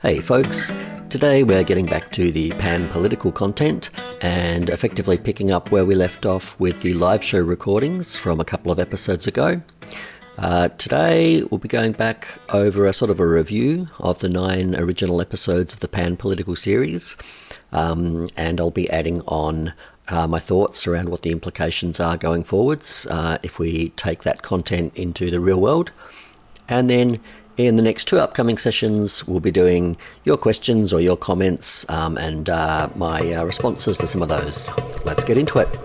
Hey folks, today we're getting back to the pan-political content and effectively picking up where we left off with the live show recordings from a couple of episodes ago. Today we'll be going back over a sort of a review of the 9 original episodes of the pan-political series, and I'll be adding on my thoughts around what the implications are going forwards if we take that content into the real world. And then in the next 2 upcoming sessions, we'll be doing your questions or your comments and my responses to some of those. Let's get into it.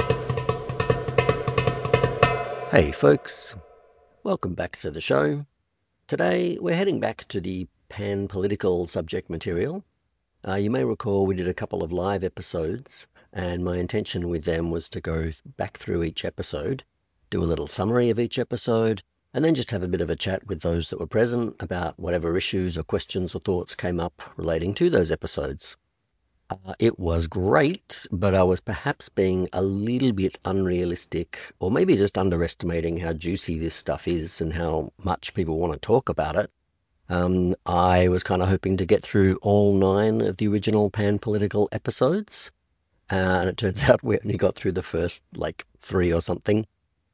Hey folks, welcome back to the show. Today we're heading back to the pan-political subject material. You may recall we did a couple of live episodes, and my intention with them was to go back through each episode, do a little summary of each episode, and then just have a bit of a chat with those that were present about whatever issues or questions or thoughts came up relating to those episodes. It was great, but I was perhaps being a little bit unrealistic, or maybe just underestimating how juicy this stuff is and how much people want to talk about it. I was kind of hoping to get through all 9 of the original pan-political episodes, and it turns out we only got through the first, 3 or something.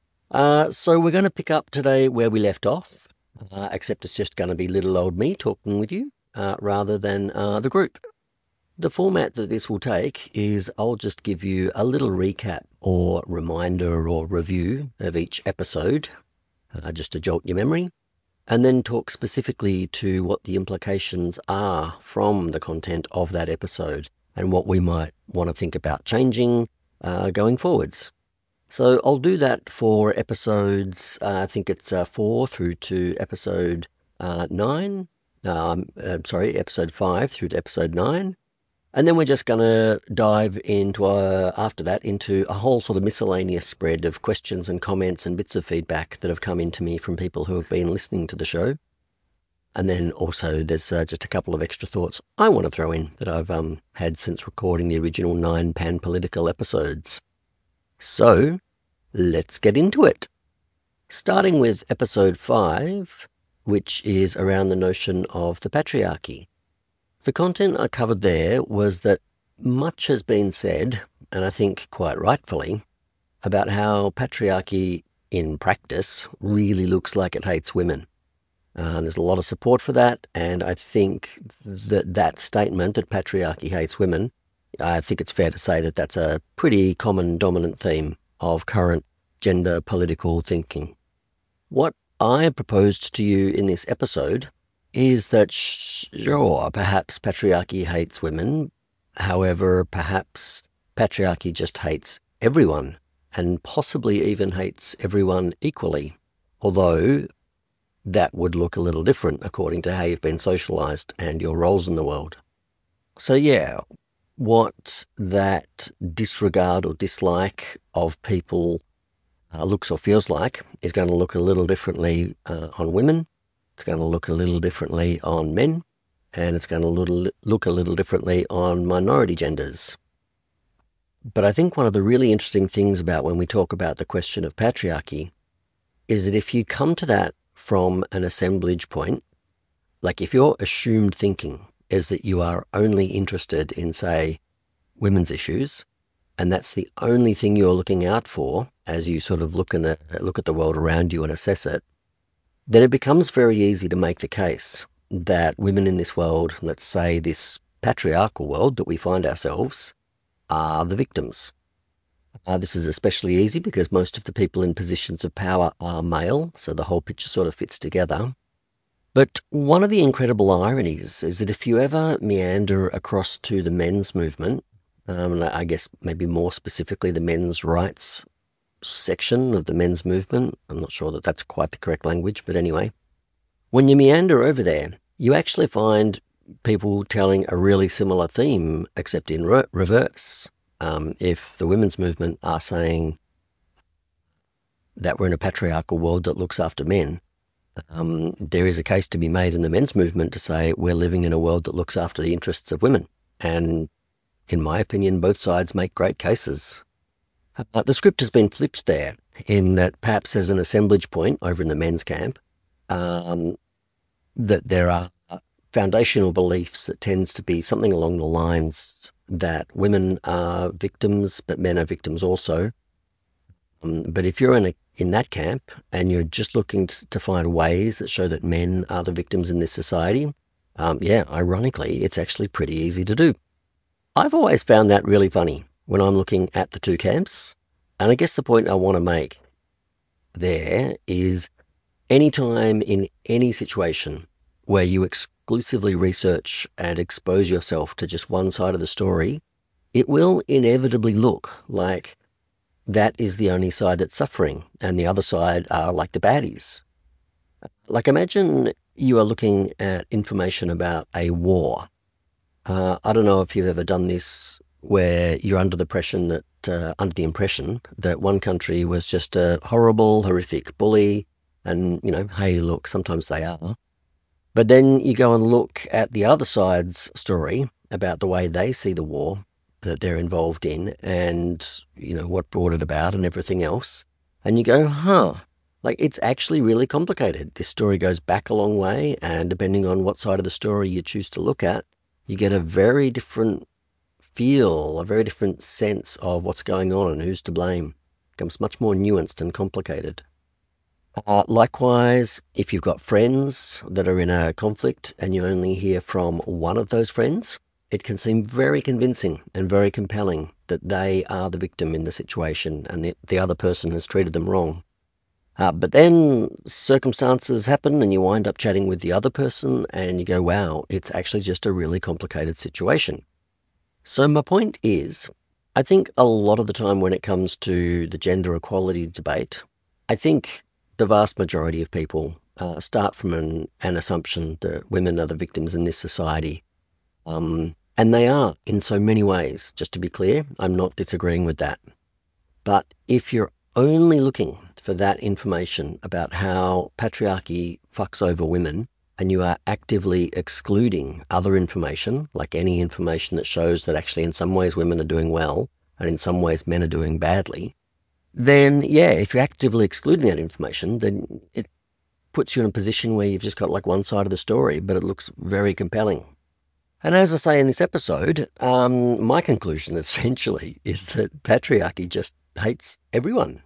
So we're going to pick up today where we left off, except it's just going to be little old me talking with you, rather than the group. The format that this will take is I'll just give you a little recap or reminder or review of each episode, just to jolt your memory, and then talk specifically to what the implications are from the content of that episode and what we might want to think about changing going forwards. So I'll do that for episodes, I think it's 4 through to episode 9, episode 5 through to episode 9. And then we're just going to dive into, after that, into a whole sort of miscellaneous spread of questions and comments and bits of feedback that have come into me from people who have been listening to the show. And then also there's just a couple of extra thoughts I want to throw in that I've had since recording the original 9 pan-political episodes. So, let's get into it. Starting with episode 5, which is around the notion of the patriarchy. The content I covered there was that much has been said, and I think quite rightfully, about how patriarchy in practice really looks like it hates women. There's a lot of support for that, and I think that statement that patriarchy hates women, I think it's fair to say that that's a pretty common dominant theme of current gender political thinking. What I proposed to you in this episode is that sure, perhaps patriarchy hates women, however, perhaps patriarchy just hates everyone, and possibly even hates everyone equally, although that would look a little different according to how you've been socialized and your roles in the world. So yeah, what that disregard or dislike of people looks or feels like is going to look a little differently on women. It's going to look a little differently on men, and it's going to look a little differently on minority genders. But I think one of the really interesting things about when we talk about the question of patriarchy is that if you come to that from an assemblage point, like if your assumed thinking is that you are only interested in, say, women's issues, and that's the only thing you're looking out for as you sort of look at the world around you and assess it, then it becomes very easy to make the case that women in this world, let's say this patriarchal world that we find ourselves, are the victims. This is especially easy because most of the people in positions of power are male, so the whole picture sort of fits together. But one of the incredible ironies is that if you ever meander across to the men's movement, and I guess maybe more specifically the men's rights section of the men's movement, I'm not sure that that's quite the correct language, but anyway, when you meander over there, you actually find people telling a really similar theme, except in reverse. If the women's movement are saying that we're in a patriarchal world that looks after men, there is a case to be made in the men's movement to say we're living in a world that looks after the interests of women. And in my opinion, both sides make great cases. The script has been flipped there, in that perhaps there's an assemblage point over in the men's camp, that there are foundational beliefs that tends to be something along the lines that women are victims, but men are victims also. But if you're in that camp and you're just looking to find ways that show that men are the victims in this society, yeah, ironically, it's actually pretty easy to do. I've always found that really funny when I'm looking at the two camps. And I guess the point I want to make there is anytime in any situation where you exclusively research and expose yourself to just one side of the story, it will inevitably look like that is the only side that's suffering and the other side are like the baddies. Like imagine you are looking at information about a war. I don't know if you've ever done this where you're under the impression that one country was just a horrible, horrific bully and, hey, look, sometimes they are. But then you go and look at the other side's story about the way they see the war that they're involved in and, what brought it about and everything else. And you go, like it's actually really complicated. This story goes back a long way, and depending on what side of the story you choose to look at, you get a very different feel, a very different sense of what's going on and who's to blame. It becomes much more nuanced and complicated. Likewise, if you've got friends that are in a conflict and you only hear from one of those friends, it can seem very convincing and very compelling that they are the victim in the situation and the other person has treated them wrong. But then circumstances happen and you wind up chatting with the other person and you go, wow, it's actually just a really complicated situation. So my point is, I think a lot of the time when it comes to the gender equality debate, I think the vast majority of people start from an assumption that women are the victims in this society. And they are in so many ways. Just to be clear, I'm not disagreeing with that. But if you're only looking for that information about how patriarchy fucks over women, and you are actively excluding other information, like any information that shows that actually in some ways women are doing well, and in some ways men are doing badly, then yeah, if you're actively excluding that information, then it puts you in a position where you've just got like one side of the story, but it looks very compelling. And as I say in this episode, my conclusion essentially is that patriarchy just hates everyone.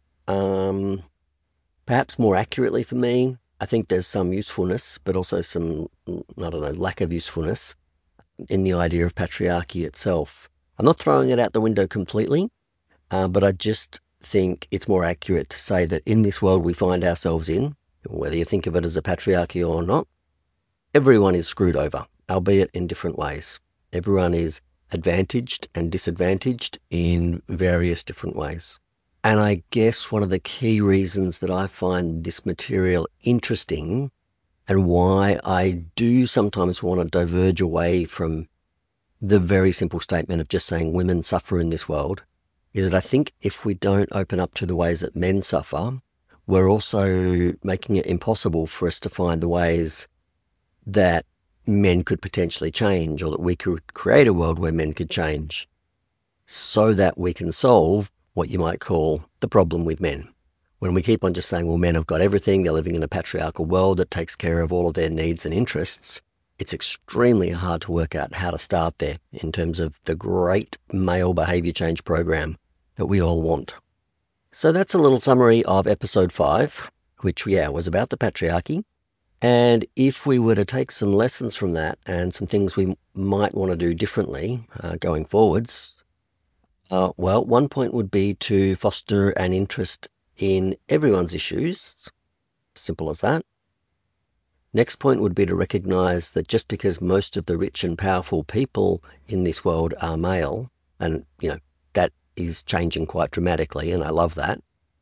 Perhaps more accurately for me, I think there's some usefulness, but also some, lack of usefulness in the idea of patriarchy itself. I'm not throwing it out the window completely, but I just think it's more accurate to say that in this world we find ourselves in, whether you think of it as a patriarchy or not, everyone is screwed over, albeit in different ways. Everyone is advantaged and disadvantaged in various different ways. And I guess one of the key reasons that I find this material interesting and why I do sometimes want to diverge away from the very simple statement of just saying women suffer in this world is that I think if we don't open up to the ways that men suffer, we're also making it impossible for us to find the ways that men could potentially change, or that we could create a world where men could change so that we can solve what you might call the problem with men. When we keep on just saying, well, men have got everything, they're living in a patriarchal world that takes care of all of their needs and interests, it's extremely hard to work out how to start there in terms of the great male behaviour change program that we all want. So that's a little summary of episode 5, which, was about the patriarchy. And if we were to take some lessons from that and some things we might want to do differently going forwards, one point would be to foster an interest in everyone's issues. Simple as that. Next point would be to recognise that just because most of the rich and powerful people in this world are male, and, that is changing quite dramatically, and I love that.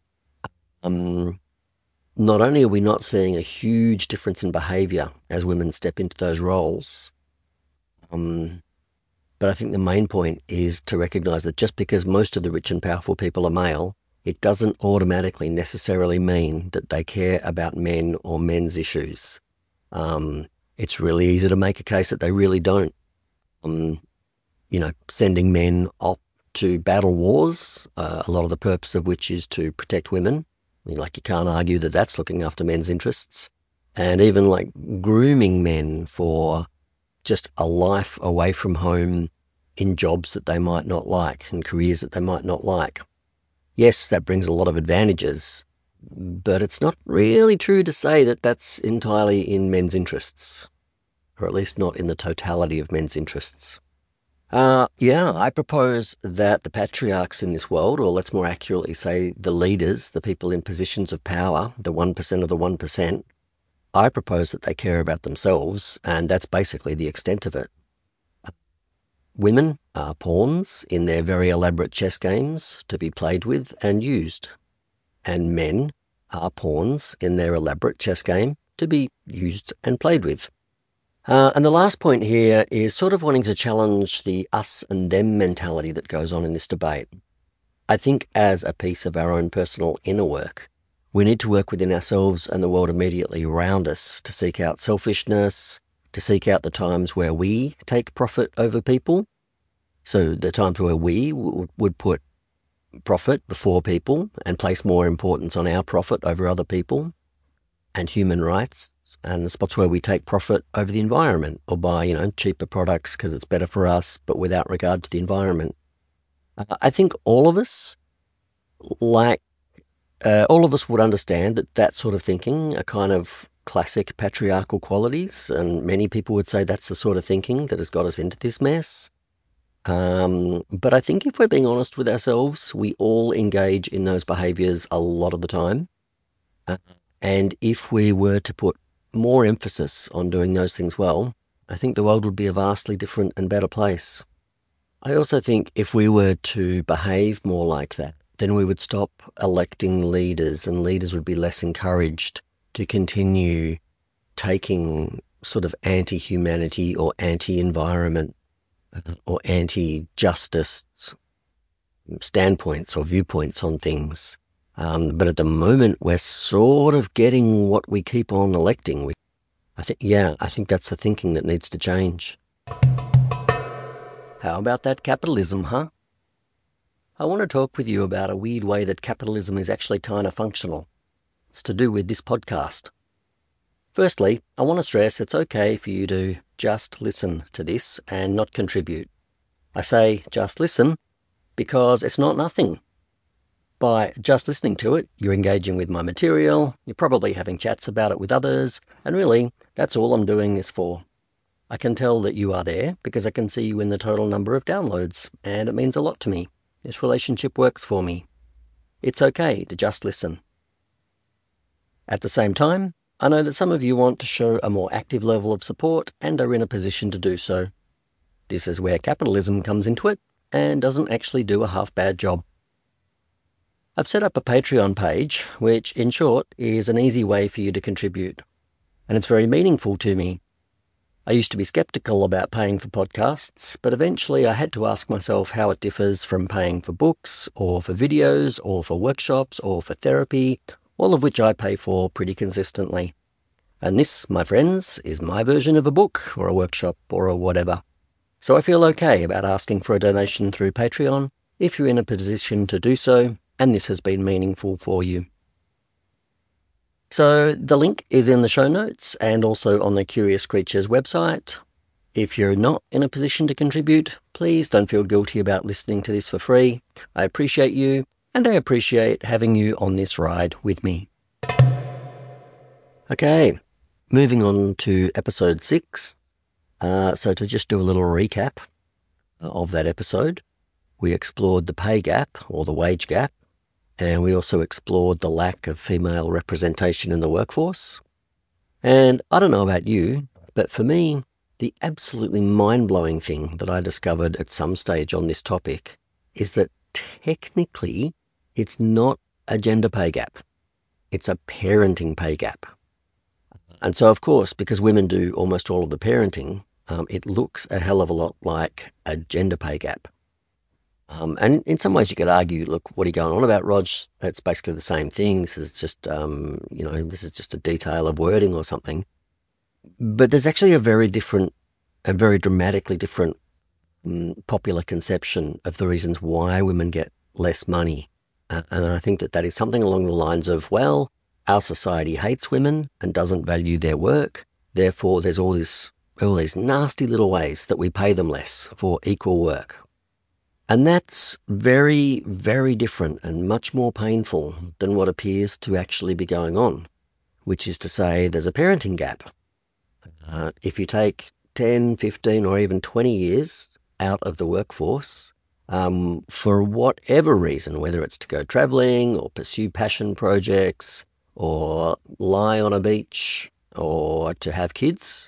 Not only are we not seeing a huge difference in behaviour as women step into those roles, but I think the main point is to recognise that just because most of the rich and powerful people are male, it doesn't automatically necessarily mean that they care about men or men's issues. It's really easy to make a case that they really don't. Sending men off to battle wars, a lot of the purpose of which is to protect women. You can't argue that that's looking after men's interests. and even like grooming men for just a life away from home in jobs that they might not like and careers that they might not like. Yes, that brings a lot of advantages, but it's not really true to say that that's entirely in men's interests, or at least not in the totality of men's interests. I propose that the patriarchs in this world, or let's more accurately say the leaders, the people in positions of power, the 1% of the 1%, I propose that they care about themselves, and that's basically the extent of it. Women are pawns in their very elaborate chess games to be played with and used, and men are pawns in their elaborate chess game to be used and played with. And the last point here is sort of wanting to challenge the us and them mentality that goes on in this debate. I think as a piece of our own personal inner work, we need to work within ourselves and the world immediately around us to seek out selfishness, to seek out the times where we take profit over people. So the times where we would put profit before people and place more importance on our profit over other people, and human rights, and the spots where we take profit over the environment or buy, cheaper products because it's better for us, but without regard to the environment. I think all of us would understand that sort of thinking are kind of classic patriarchal qualities, and many people would say that's the sort of thinking that has got us into this mess. But I think if we're being honest with ourselves, we all engage in those behaviors a lot of the time. And if we were to put more emphasis on doing those things well, I think the world would be a vastly different and better place. I also think if we were to behave more like that, then we would stop electing leaders, and leaders would be less encouraged to continue taking sort of anti-humanity or anti-environment or anti-justice standpoints or viewpoints on things. But at the moment, we're sort of getting what we keep on electing. I think that's the thinking that needs to change. How about that capitalism, huh? I want to talk with you about a weird way that capitalism is actually kind of functional. It's to do with this podcast. Firstly, I want to stress it's okay for you to just listen to this and not contribute. I say just listen because it's not nothing. By just listening to it, you're engaging with my material, you're probably having chats about it with others, and really, that's all I'm doing this for. I can tell that you are there because I can see you in the total number of downloads, and it means a lot to me. This relationship works for me. It's okay to just listen. At the same time, I know that some of you want to show a more active level of support and are in a position to do so. This is where capitalism comes into it and doesn't actually do a half-bad job. I've set up a Patreon page, which, in short, is an easy way for you to contribute. And it's very meaningful to me. I used to be skeptical about paying for podcasts, but eventually I had to ask myself how it differs from paying for books, or for videos, or for workshops, or for therapy, all of which I pay for pretty consistently. And this, my friends, is my version of a book, or a workshop, or a whatever. So I feel okay about asking for a donation through Patreon, if you're in a position to do so, and this has been meaningful for you. So the link is in the show notes and also on the Curious Creatures website. If you're not in a position to contribute, please don't feel guilty about listening to this for free. I appreciate you, and I appreciate having you on this ride with me. Okay, moving on to episode 6. So to just do a little recap of that episode, we explored the pay gap or the wage gap, and we also explored the lack of female representation in the workforce. And I don't know about you, but for me, the absolutely mind-blowing thing that I discovered at some stage on this topic is that technically it's not a gender pay gap. It's a parenting pay gap. And so, of course, because women do almost all of the parenting, it looks a hell of a lot like a gender pay gap. And in some ways you could argue, look, what are you going on about, Rog? It's basically the same thing. This is just, this is just a detail of wording or something. But there's actually a very dramatically different popular conception of the reasons why women get less money. And I think that is something along the lines of, well, our society hates women and doesn't value their work. Therefore, there's all these nasty little ways that we pay them less for equal work. And that's very, very different and much more painful than what appears to actually be going on, which is to say there's a parenting gap. If you take 10, 15 or even 20 years out of the workforce, for whatever reason, whether it's to go travelling or pursue passion projects or lie on a beach or to have kids,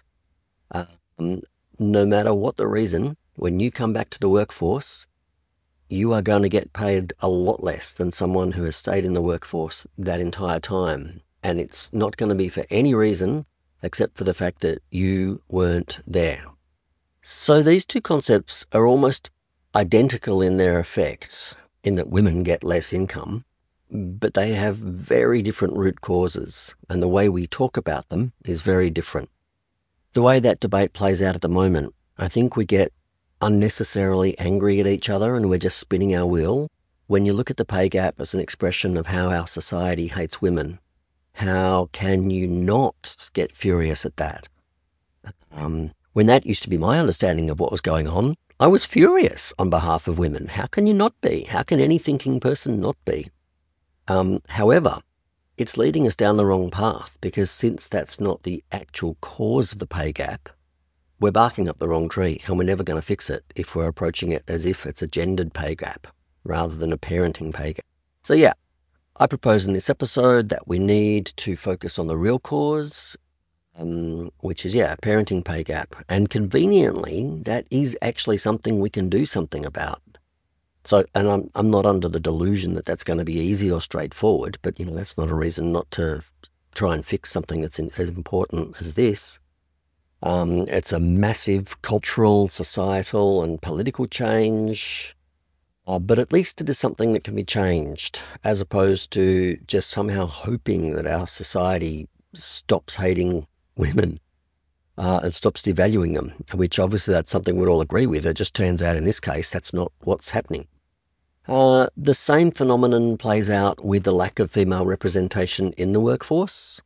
no matter what the reason, when you come back to the workforce, you are going to get paid a lot less than someone who has stayed in the workforce that entire time. And it's not going to be for any reason except for the fact that you weren't there. So these two concepts are almost identical in their effects, in that women get less income, but they have very different root causes, and the way we talk about them is very different. The way that debate plays out at the moment, I think we get unnecessarily angry at each other and we're just spinning our wheel. When you look at the pay gap as an expression of how our society hates women, how can you not get furious at that? When that used to be my understanding of what was going on, I was furious on behalf of women. How can you not be? How can any thinking person not be? However, it's leading us down the wrong path, because since that's not the actual cause of the pay gap, we're barking up the wrong tree, and we're never going to fix it if we're approaching it as if it's a gendered pay gap rather than a parenting pay gap. So yeah, I propose in this episode that we need to focus on the real cause, which is, parenting pay gap. And conveniently, that is actually something we can do something about. So, and I'm not under the delusion that that's going to be easy or straightforward, but that's not a reason not to try and fix something that's as important as this. It's a massive cultural, societal and political change, but at least it is something that can be changed, as opposed to just somehow hoping that our society stops hating women and stops devaluing them, which obviously that's something we'd all agree with. It just turns out in this case that's not what's happening. The same phenomenon plays out with the lack of female representation in the workforce.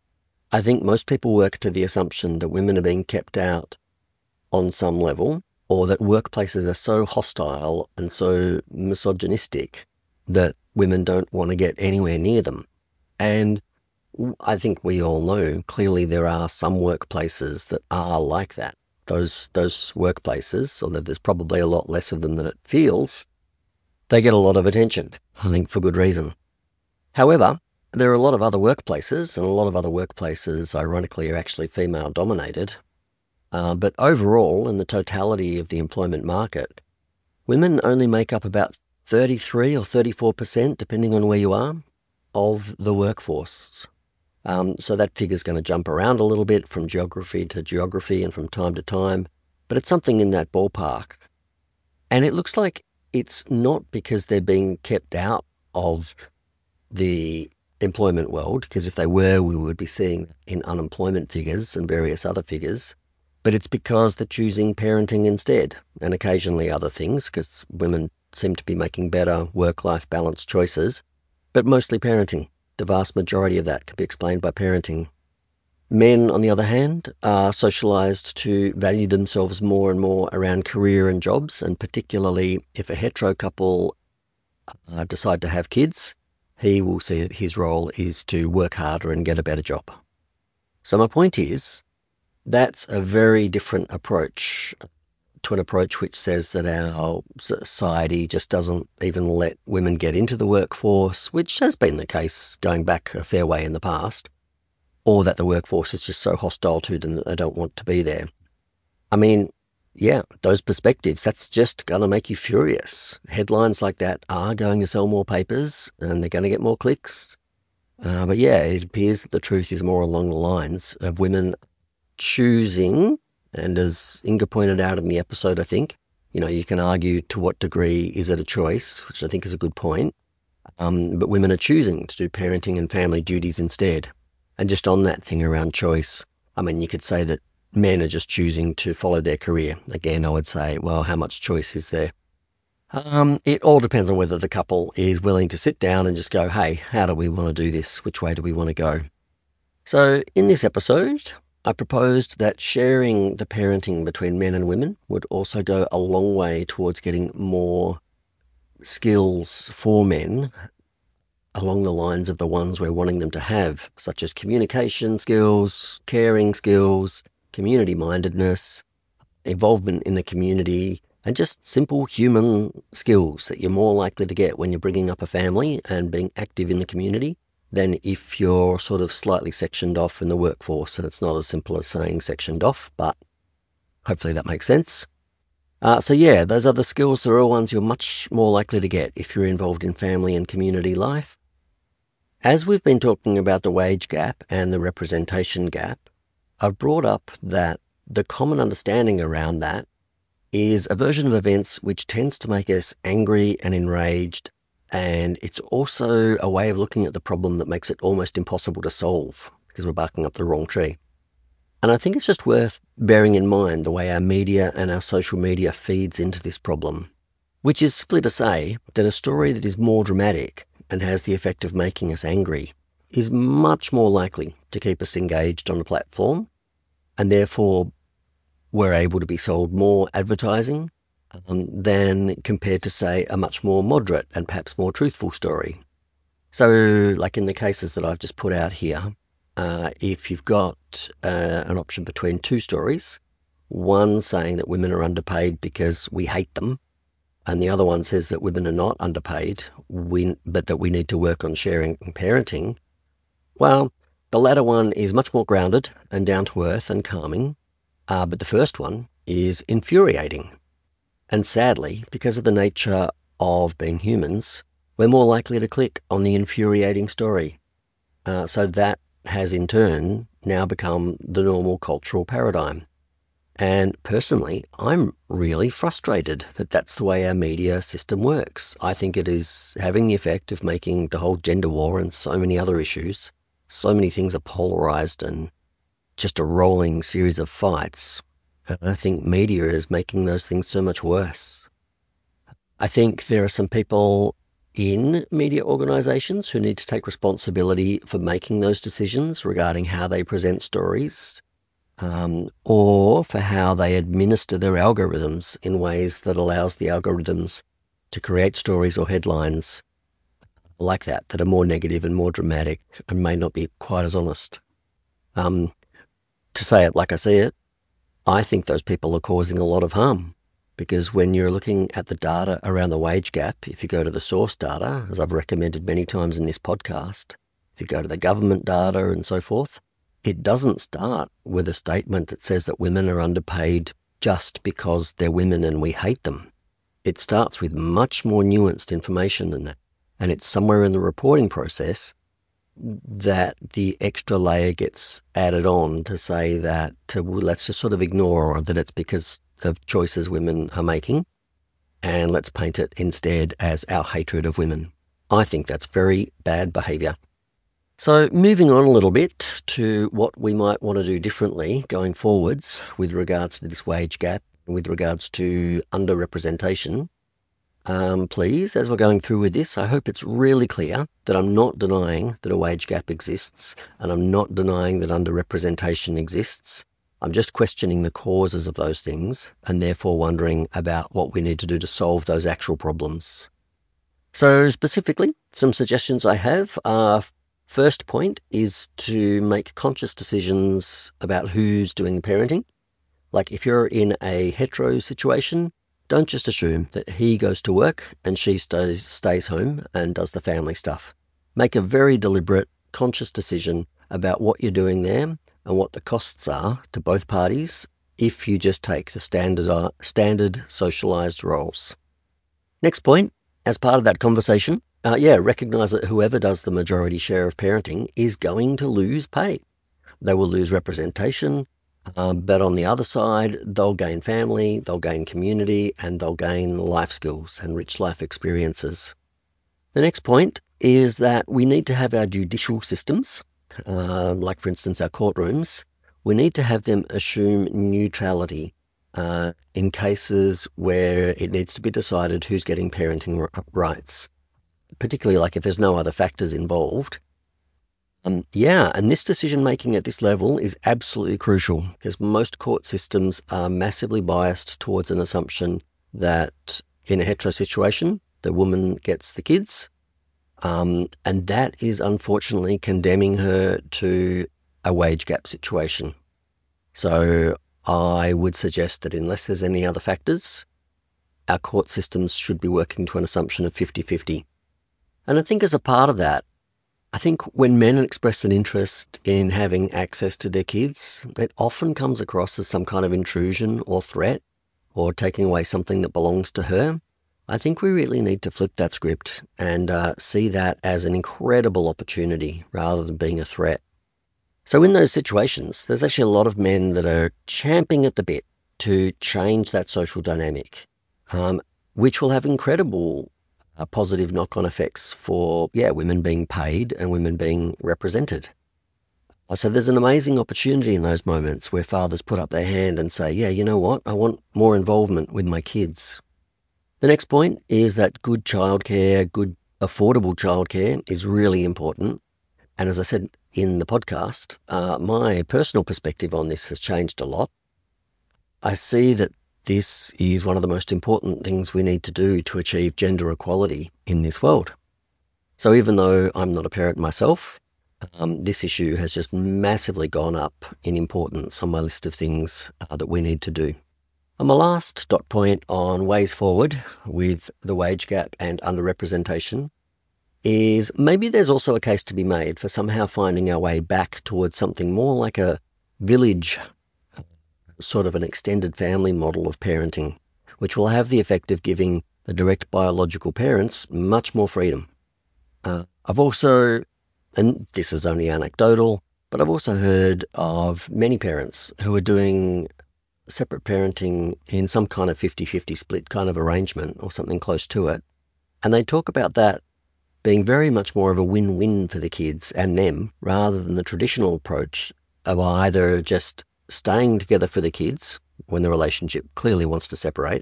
I think most people work to the assumption that women are being kept out on some level, or that workplaces are so hostile and so misogynistic that women don't want to get anywhere near them. And I think we all know clearly there are some workplaces that are like that. Those workplaces, although there's probably a lot less of them than it feels, they get a lot of attention, I think for good reason. However, there are a lot of other workplaces, and a lot of other workplaces, ironically, are actually female-dominated. But overall, in the totality of the employment market, women only make up about 33 or 34%, depending on where you are, of the workforce. So that figure's going to jump around a little bit from geography to geography and from time to time, but it's something in that ballpark. And it looks like it's not because they're being kept out of the employment world, because if they were, we would be seeing in unemployment figures and various other figures, but it's because they're choosing parenting instead, and occasionally other things, because women seem to be making better work-life balance choices, but mostly parenting. The vast majority of that can be explained by parenting. Men, on the other hand, are socialized to value themselves more and more around career and jobs, and particularly if a hetero couple decide to have kids, he will see that his role is to work harder and get a better job. So my point is, that's a very different approach to an approach which says that our society just doesn't even let women get into the workforce, which has been the case going back a fair way in the past, or that the workforce is just so hostile to them that they don't want to be there. I mean, yeah, those perspectives, that's just going to make you furious. Headlines like that are going to sell more papers and they're going to get more clicks. But yeah, it appears that the truth is more along the lines of women choosing, and as Inga pointed out in the episode, I think, you can argue to what degree is it a choice, which I think is a good point. But women are choosing to do parenting and family duties instead. And just on that thing around choice, I mean, you could say that men are just choosing to follow their career. Again, I would say, well, how much choice is there? It all depends on whether the couple is willing to sit down and just go, hey, how do we want to do this? Which way do we want to go? So in this episode, I proposed that sharing the parenting between men and women would also go a long way towards getting more skills for men along the lines of the ones we're wanting them to have, such as communication skills, caring skills, community mindedness, involvement in the community, and just simple human skills that you're more likely to get when you're bringing up a family and being active in the community than if you're sort of slightly sectioned off in the workforce. And it's not as simple as saying sectioned off, but hopefully that makes sense. So yeah, those other skills are all ones you're much more likely to get if you're involved in family and community life. As we've been talking about the wage gap and the representation gap, I've brought up that the common understanding around that is a version of events which tends to make us angry and enraged, and it's also a way of looking at the problem that makes it almost impossible to solve because we're barking up the wrong tree. And I think it's just worth bearing in mind the way our media and our social media feeds into this problem, which is simply to say that a story that is more dramatic and has the effect of making us angry is much more likely to keep us engaged on a platform, and therefore we're able to be sold more advertising than compared to, say, a much more moderate and perhaps more truthful story. So, like in the cases that I've just put out here, if you've got an option between two stories, one saying that women are underpaid because we hate them, and the other one says that women are not underpaid, but that we need to work on sharing and parenting, well, the latter one is much more grounded and down to earth and calming, but the first one is infuriating. And sadly, because of the nature of being humans, we're more likely to click on the infuriating story. So that has in turn now become the normal cultural paradigm. And personally, I'm really frustrated that that's the way our media system works. I think it is having the effect of making the whole gender war and so many other issues, so many things are polarized and just a rolling series of fights. And I think media is making those things so much worse. I think there are some people in media organizations who need to take responsibility for making those decisions regarding how they present stories, or for how they administer their algorithms in ways that allows the algorithms to create stories or headlines like that are more negative and more dramatic and may not be quite as honest. To say it like I see it, I think those people are causing a lot of harm, because when you're looking at the data around the wage gap, if you go to the source data, as I've recommended many times in this podcast, if you go to the government data and so forth, it doesn't start with a statement that says that women are underpaid just because they're women and we hate them. It starts with much more nuanced information than that. And it's somewhere in the reporting process that the extra layer gets added on to say that let's just sort of ignore that it's because of choices women are making, and let's paint it instead as our hatred of women. I think that's very bad behaviour. So moving on a little bit to what we might want to do differently going forwards with regards to this wage gap, with regards to underrepresentation. Please, as we're going through with this, I hope it's really clear that I'm not denying that a wage gap exists, and I'm not denying that underrepresentation exists. I'm just questioning the causes of those things, and therefore wondering about what we need to do to solve those actual problems. So specifically, some suggestions I have are, first point is to make conscious decisions about who's doing parenting. Like if you're in a hetero situation, don't just assume that he goes to work and she stays home and does the family stuff. Make a very deliberate, conscious decision about what you're doing there and what the costs are to both parties if you just take the standard socialized roles. Next point, as part of that conversation, recognize that whoever does the majority share of parenting is going to lose pay. They will lose representation, but on the other side, they'll gain family, they'll gain community, and they'll gain life skills and rich life experiences. The next point is that we need to have our judicial systems, like for instance our courtrooms, we need to have them assume neutrality in cases where it needs to be decided who's getting parenting rights, particularly like if there's no other factors involved. Yeah, and this decision making at this level is absolutely crucial because most court systems are massively biased towards an assumption that in a hetero situation, the woman gets the kids. And that is unfortunately condemning her to a wage gap situation. So I would suggest that unless there's any other factors, our court systems should be working to an assumption of 50-50. And I think as a part of that, I think when men express an interest in having access to their kids, it often comes across as some kind of intrusion or threat or taking away something that belongs to her. I think we really need to flip that script and see that as an incredible opportunity rather than being a threat. So in those situations, there's actually a lot of men that are champing at the bit to change that social dynamic, which will have incredible positive knock-on effects for, women being paid and women being represented. So there's an amazing opportunity in those moments where fathers put up their hand and say, yeah, you know what, I want more involvement with my kids. The next point is that good childcare, good affordable childcare is really important. And as I said in the podcast, my personal perspective on this has changed a lot. I see that this is one of the most important things we need to do to achieve gender equality in this world. So even though I'm not a parent myself, this issue has just massively gone up in importance on my list of things that we need to do. And my last dot point on ways forward with the wage gap and underrepresentation is maybe there's also a case to be made for somehow finding our way back towards something more like a village, sort of an extended family model of parenting, which will have the effect of giving the direct biological parents much more freedom. I've also, and this is only anecdotal, but I've also heard of many parents who are doing separate parenting in some kind of 50-50 split kind of arrangement or something close to it. And they talk about that being very much more of a win-win for the kids and them rather than the traditional approach of either just staying together for the kids when the relationship clearly wants to separate,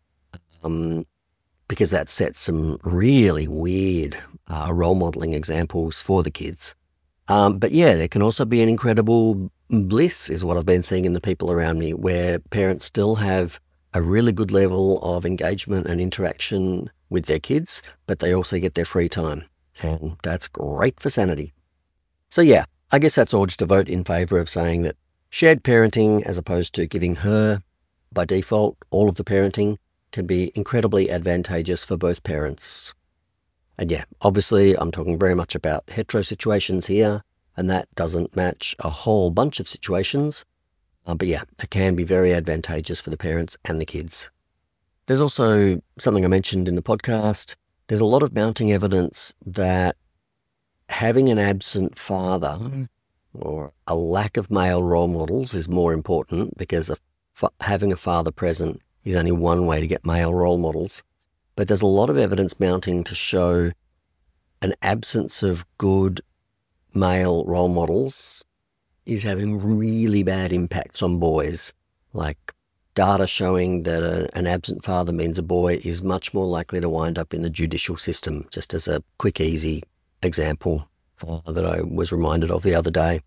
because that sets some really weird role modeling examples for the kids. But yeah, there can also be an incredible bliss is what I've been seeing in the people around me, where parents still have a really good level of engagement and interaction with their kids, but they also get their free time. And that's great for sanity. So yeah, I guess that's all just a vote in favour of saying that shared parenting, as opposed to giving her, by default, all of the parenting, can be incredibly advantageous for both parents. And yeah, obviously I'm talking very much about hetero situations here, and that doesn't match a whole bunch of situations. But yeah, it can be very advantageous for the parents and the kids. There's also something I mentioned in the podcast. There's a lot of mounting evidence that having an absent father or a lack of male role models is more important, because having a father present is only one way to get male role models. But there's a lot of evidence mounting to show an absence of good male role models is having really bad impacts on boys. Like data showing that an absent father means a boy is much more likely to wind up in the judicial system, just as a quick, easy example that I was reminded of the other day.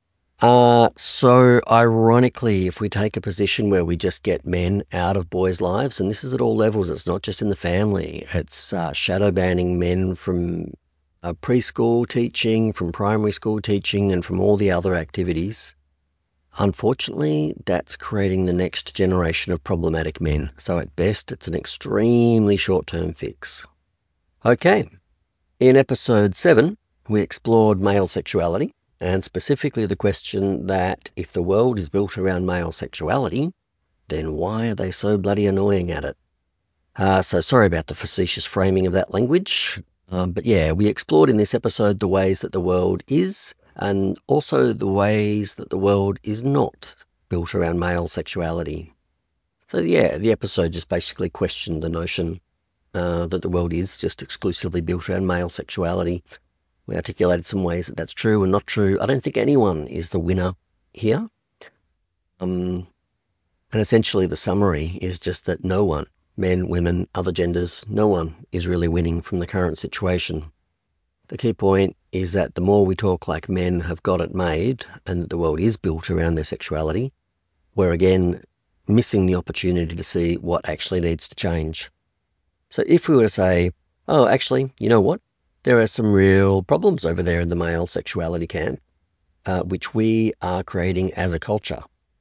So ironically, if we take a position where we just get men out of boys' lives, and this is at all levels, it's not just in the family, it's shadow banning men from preschool teaching, from primary school teaching, and from all the other activities. Unfortunately, that's creating the next generation of problematic men. So at best, it's an extremely short-term fix. Okay, in episode 7, we explored male sexuality, and specifically the question that if the world is built around male sexuality, then why are they so bloody annoying at it? So sorry about the facetious framing of that language. But yeah, we explored in this episode the ways that the world is, and also the ways that the world is not built around male sexuality. So yeah, the episode just basically questioned the notion that the world is just exclusively built around male sexuality. We articulated some ways that that's true and not true. I don't think anyone is the winner here. And essentially the summary is just that no one, men, women, other genders, no one is really winning from the current situation. The key point is that the more we talk like men have got it made and that the world is built around their sexuality, we're again missing the opportunity to see what actually needs to change. So if we were to say, oh, actually, you know what? There are some real problems over there in the male sexuality camp, which we are creating as a culture.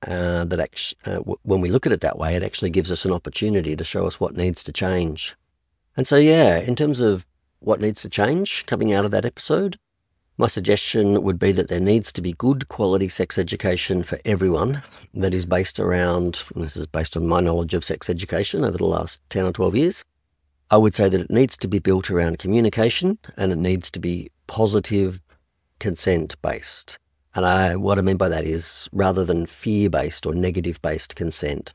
When we look at it that way, it actually gives us an opportunity to show us what needs to change. And so, yeah, in terms of what needs to change coming out of that episode, my suggestion would be that there needs to be good quality sex education for everyone that is based around, and this is based on my knowledge of sex education over the last 10 or 12 years, I would say that it needs to be built around communication and it needs to be positive consent-based. And what I mean by that is rather than fear-based or negative-based consent.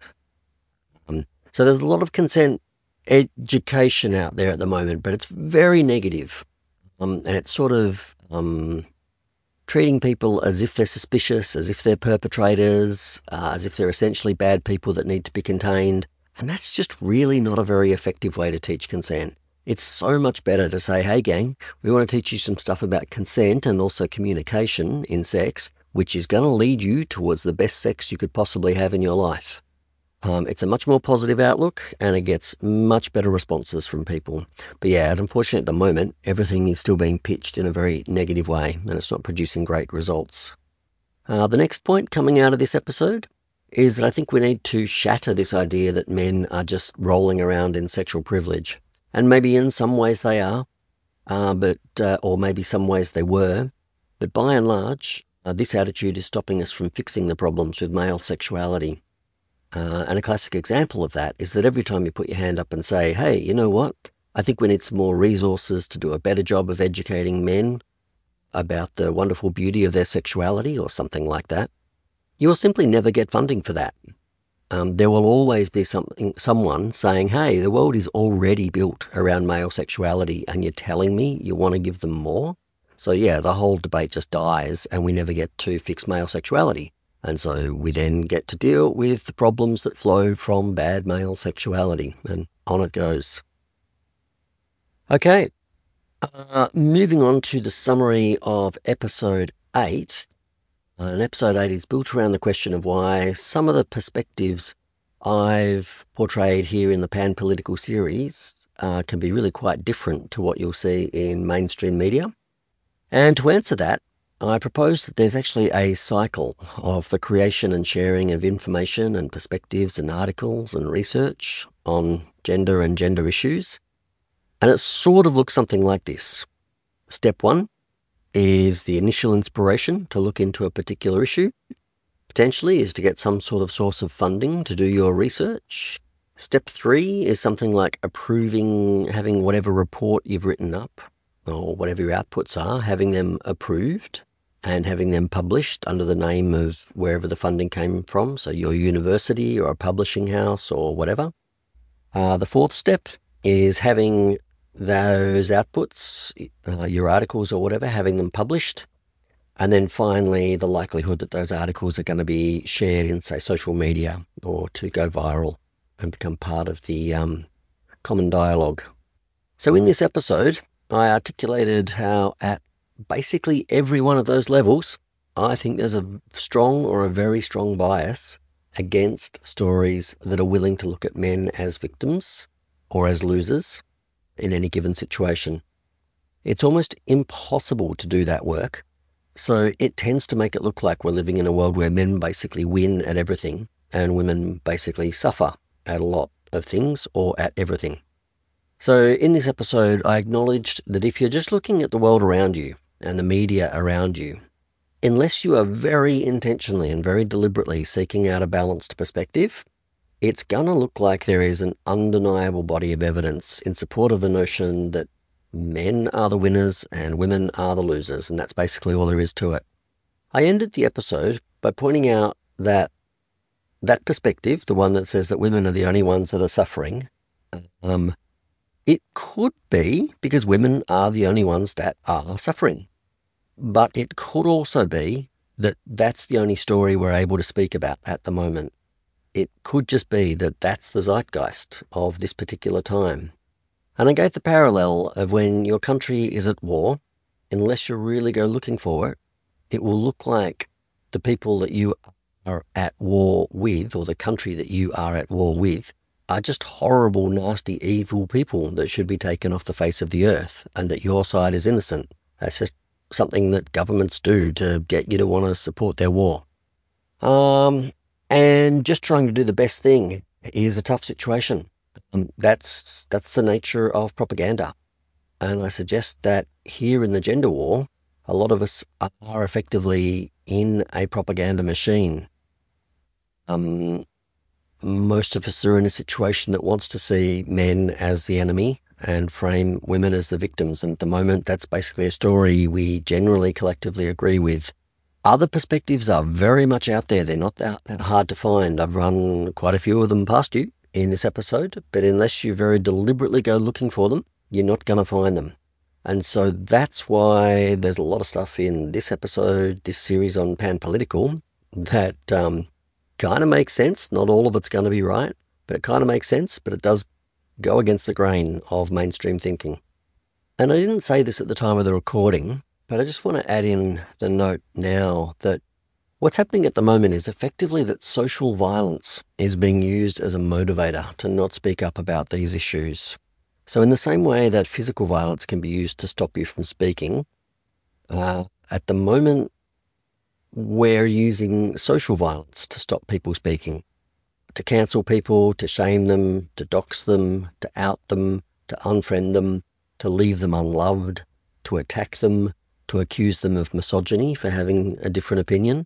So there's a lot of consent education out there at the moment, but it's very negative. And it's sort of treating people as if they're suspicious, as if they're perpetrators, as if they're essentially bad people that need to be contained. And that's just really not a very effective way to teach consent. It's so much better to say, hey gang, we want to teach you some stuff about consent and also communication in sex, which is going to lead you towards the best sex you could possibly have in your life. It's a much more positive outlook and it gets much better responses from people. But yeah, unfortunately at the moment, everything is still being pitched in a very negative way and it's not producing great results. The next point coming out of this episode is that I think we need to shatter this idea that men are just rolling around in sexual privilege. And maybe in some ways they are, or maybe some ways they were. But by and large, this attitude is stopping us from fixing the problems with male sexuality. And a classic example of that is that every time you put your hand up and say, hey, you know what? I think we need some more resources to do a better job of educating men about the wonderful beauty of their sexuality or something like that, you will simply never get funding for that. There will always be someone saying, hey, the world is already built around male sexuality and you're telling me you want to give them more? So yeah, the whole debate just dies and we never get to fix male sexuality. And so we then get to deal with the problems that flow from bad male sexuality, and on it goes. Okay, moving on to the summary of episode 8. And episode 8 is built around the question of why some of the perspectives I've portrayed here in the Pan-Political series can be really quite different to what you'll see in mainstream media. And to answer that, I propose that there's actually a cycle of the creation and sharing of information and perspectives and articles and research on gender and gender issues. And it sort of looks something like this. Step 1 is the initial inspiration to look into a particular issue. Potentially is to get some sort of source of funding to do your research. Step 3 is something like having whatever report you've written up or whatever your outputs are, having them approved and having them published under the name of wherever the funding came from, so your university or a publishing house or whatever. The 4th step is having those outputs, your articles or whatever, having them published. And then finally, the likelihood that those articles are going to be shared in, say, social media or to go viral and become part of the common dialogue. So in this episode, I articulated how at basically every one of those levels, I think there's a strong or a very strong bias against stories that are willing to look at men as victims or as losers in any given situation. It's almost impossible to do that work. So it tends to make it look like we're living in a world where men basically win at everything and women basically suffer at a lot of things or at everything. So in this episode, I acknowledged that if you're just looking at the world around you and the media around you, unless you are very intentionally and very deliberately seeking out a balanced perspective, it's going to look like there is an undeniable body of evidence in support of the notion that men are the winners and women are the losers, and that's basically all there is to it. I ended the episode by pointing out that that perspective, the one that says that women are the only ones that are suffering, it could be because women are the only ones that are suffering. But it could also be that that's the only story we're able to speak about at the moment. it could just be that that's the zeitgeist of this particular time. And I gave the parallel of when your country is at war, unless you really go looking for it, it will look like the people that you are at war with, or the country that you are at war with, are just horrible, nasty, evil people that should be taken off the face of the earth, and that your side is innocent. That's just something that governments do to get you to want to support their war. And just trying to do the best thing is a tough situation. That's the nature of propaganda. And I suggest that here in the gender war, a lot of us are effectively in a propaganda machine. Most of us are in a situation that wants to see men as the enemy and frame women as the victims. And at the moment, that's basically a story we generally collectively agree with. Other perspectives are very much out there. They're not that hard to find. I've run quite a few of them past you in this episode, but unless you very deliberately go looking for them, you're not going to find them. And so that's why there's a lot of stuff in this episode, this series on Panpolitical, that kind of makes sense. Not all of it's going to be right, but it kind of makes sense, but it does go against the grain of mainstream thinking. And I didn't say this at the time of the recording, but I just want to add in the note now that what's happening at the moment is effectively that social violence is being used as a motivator to not speak up about these issues. So in the same way that physical violence can be used to stop you from speaking, at the moment we're using social violence to stop people speaking, to cancel people, to shame them, to dox them, to out them, to unfriend them, to leave them unloved, to attack them, to accuse them of misogyny for having a different opinion,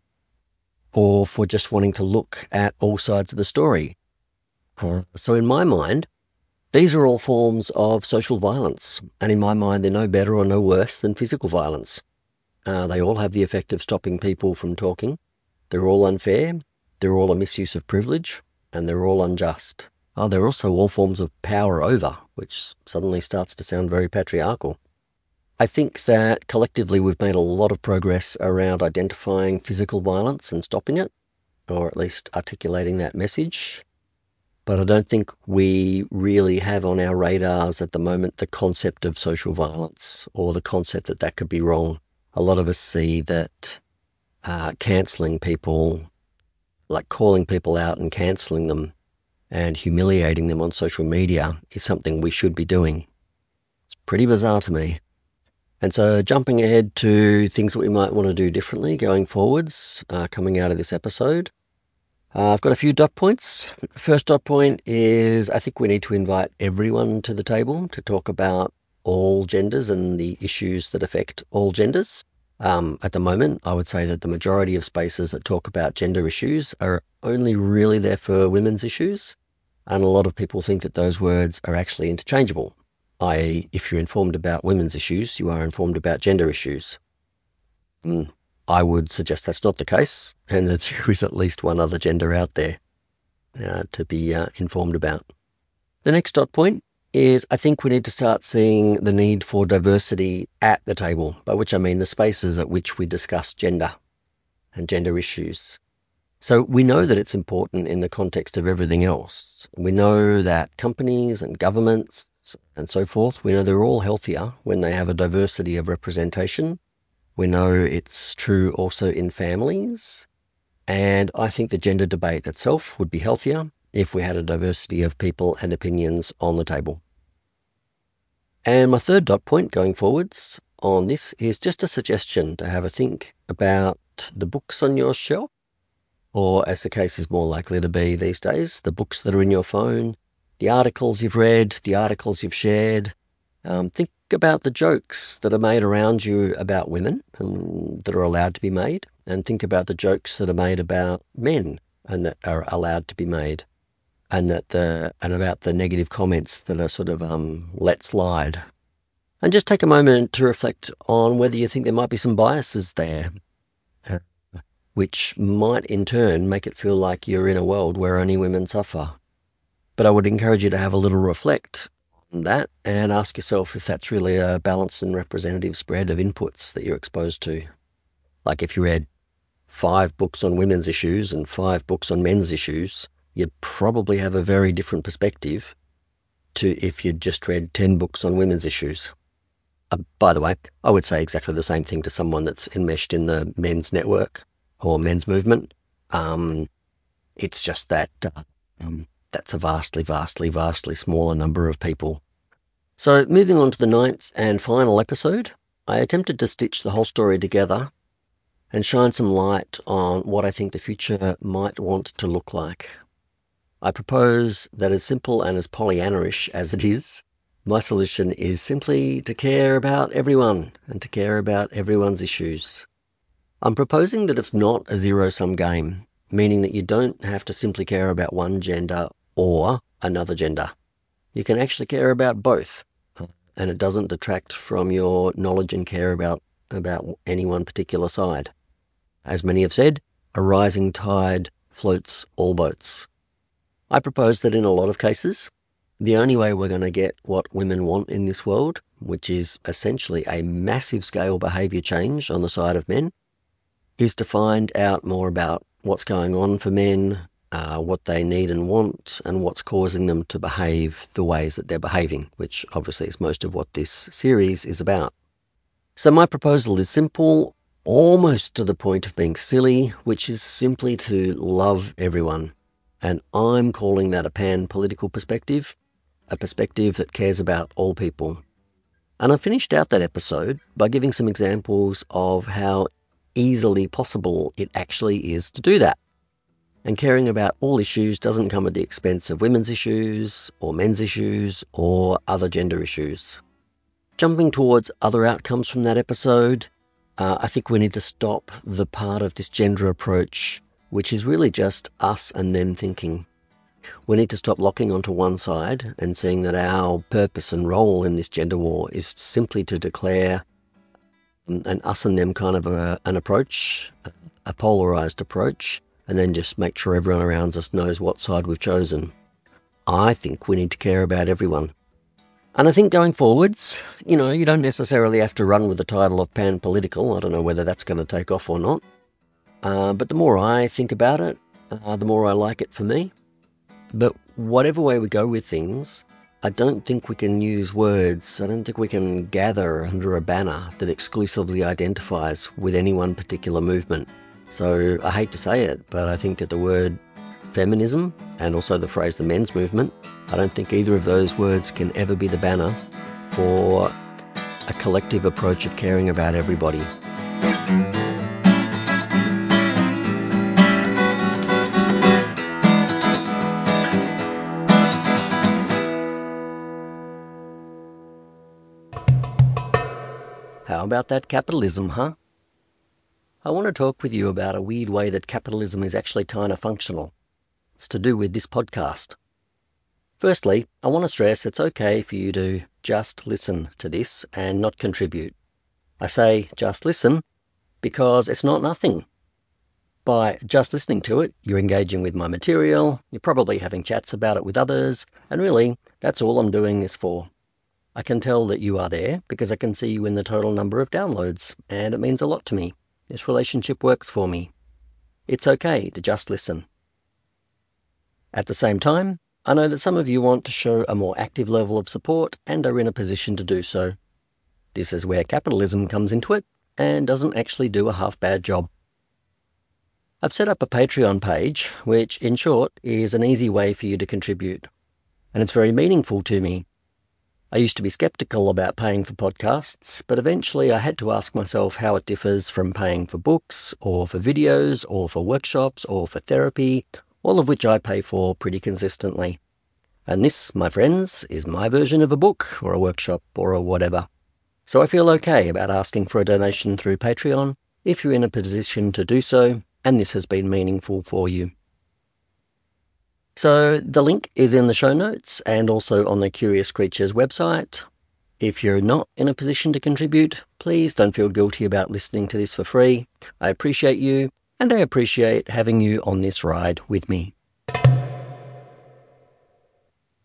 or for just wanting to look at all sides of the story. So in my mind, these are all forms of social violence, and in my mind, they're no better or no worse than physical violence. They all have the effect of stopping people from talking. They're all unfair. They're all a misuse of privilege, and they're all unjust. They're also all forms of power over, which suddenly starts to sound very patriarchal. I think that collectively we've made a lot of progress around identifying physical violence and stopping it, or at least articulating that message. But I don't think we really have on our radars at the moment the concept of social violence, or the concept that that could be wrong. A lot of us see that cancelling people, like calling people out and cancelling them and humiliating them on social media, is something we should be doing. It's pretty bizarre to me. And so jumping ahead to things that we might want to do differently going forwards, coming out of this episode, I've got a few dot points. The first dot point is I think we need to invite everyone to the table to talk about all genders and the issues that affect all genders. At the moment, I would say that the majority of spaces that talk about gender issues are only really there for women's issues. And a lot of people think that those words are actually interchangeable. I.e., if you're informed about women's issues, you are informed about gender issues. I would suggest that's not the case, and that there is at least one other gender out there to be informed about. The next dot point is I think we need to start seeing the need for diversity at the table, by which I mean the spaces at which we discuss gender and gender issues. So we know that it's important in the context of everything else. We know that companies and governments and so forth, we know they're all healthier when they have a diversity of representation. We know it's true also in families. And I think the gender debate itself would be healthier if we had a diversity of people and opinions on the table. And my third dot point going forwards on this is just a suggestion to have a think about the books on your shelf, or as the case is more likely to be these days, the books that are in your phone, the articles you've read, the articles you've shared. Think about the jokes that are made around you about women and that are allowed to be made, and think about the jokes that are made about men and that are allowed to be made, and about the negative comments that are sort of let slide. And just take a moment to reflect on whether you think there might be some biases there, which might in turn make it feel like you're in a world where only women suffer. But I would encourage you to have a little reflect on that and ask yourself if that's really a balanced and representative spread of inputs that you're exposed to. Like if you read 5 books on women's issues and 5 books on men's issues, you'd probably have a very different perspective to if you'd just read 10 books on women's issues. By the way, I would say exactly the same thing to someone that's enmeshed in the men's network or men's movement. It's just that that's a vastly smaller number of people. So moving on to the 9th and final episode, I attempted to stitch the whole story together and shine some light on what I think the future might want to look like. I propose that as simple and as Pollyanna-ish as it is, my solution is simply to care about everyone and to care about everyone's issues. I'm proposing that it's not a zero-sum game, meaning that you don't have to simply care about one gender or another gender. You can actually care about both, and it doesn't detract from your knowledge and care about any one particular side. As many have said, a rising tide floats all boats. I propose that in a lot of cases, the only way we're going to get what women want in this world, which is essentially a massive scale behaviour change on the side of men, is to find out more about what's going on for men, what they need and want, and what's causing them to behave the ways that they're behaving, which obviously is most of what this series is about. So my proposal is simple, almost to the point of being silly, which is simply to love everyone. And I'm calling that a pan-political perspective, a perspective that cares about all people. And I finished out that episode by giving some examples of how easily possible it actually is to do that. And caring about all issues doesn't come at the expense of women's issues, or men's issues, or other gender issues. Jumping towards other outcomes from that episode, I think we need to stop the part of this gender approach which is really just us and them thinking. We need to stop locking onto one side and seeing that our purpose and role in this gender war is simply to declare an us and them kind of an approach, a polarised approach, and then just make sure everyone around us knows what side we've chosen. I think we need to care about everyone. And I think going forwards, you don't necessarily have to run with the title of pan-political. I don't know whether that's going to take off or not. But the more I think about it, the more I like it for me. But whatever way we go with things, I don't think we can use words. I don't think we can gather under a banner that exclusively identifies with any one particular movement. So I hate to say it, but I think that the word feminism and also the phrase the men's movement, I don't think either of those words can ever be the banner for a collective approach of caring about everybody. How about that capitalism, huh? I want to talk with you about a weird way that capitalism is actually kind of functional. It's to do with this podcast. Firstly, I want to stress it's okay for you to just listen to this and not contribute. I say just listen because it's not nothing. By just listening to it, you're engaging with my material, you're probably having chats about it with others, and really, that's all I'm doing this for. I can tell that you are there because I can see you in the total number of downloads, and it means a lot to me. This relationship works for me. It's okay to just listen. At the same time, I know that some of you want to show a more active level of support and are in a position to do so. This is where capitalism comes into it and doesn't actually do a half-bad job. I've set up a Patreon page, which, in short, is an easy way for you to contribute. And it's very meaningful to me. I used to be sceptical about paying for podcasts, but eventually I had to ask myself how it differs from paying for books, or for videos, or for workshops, or for therapy, all of which I pay for pretty consistently. And this, my friends, is my version of a book, or a workshop, or a whatever. So I feel okay about asking for a donation through Patreon, if you're in a position to do so, and this has been meaningful for you. So the link is in the show notes and also on the Curious Creatures website. If you're not in a position to contribute, please don't feel guilty about listening to this for free. I appreciate you, and I appreciate having you on this ride with me.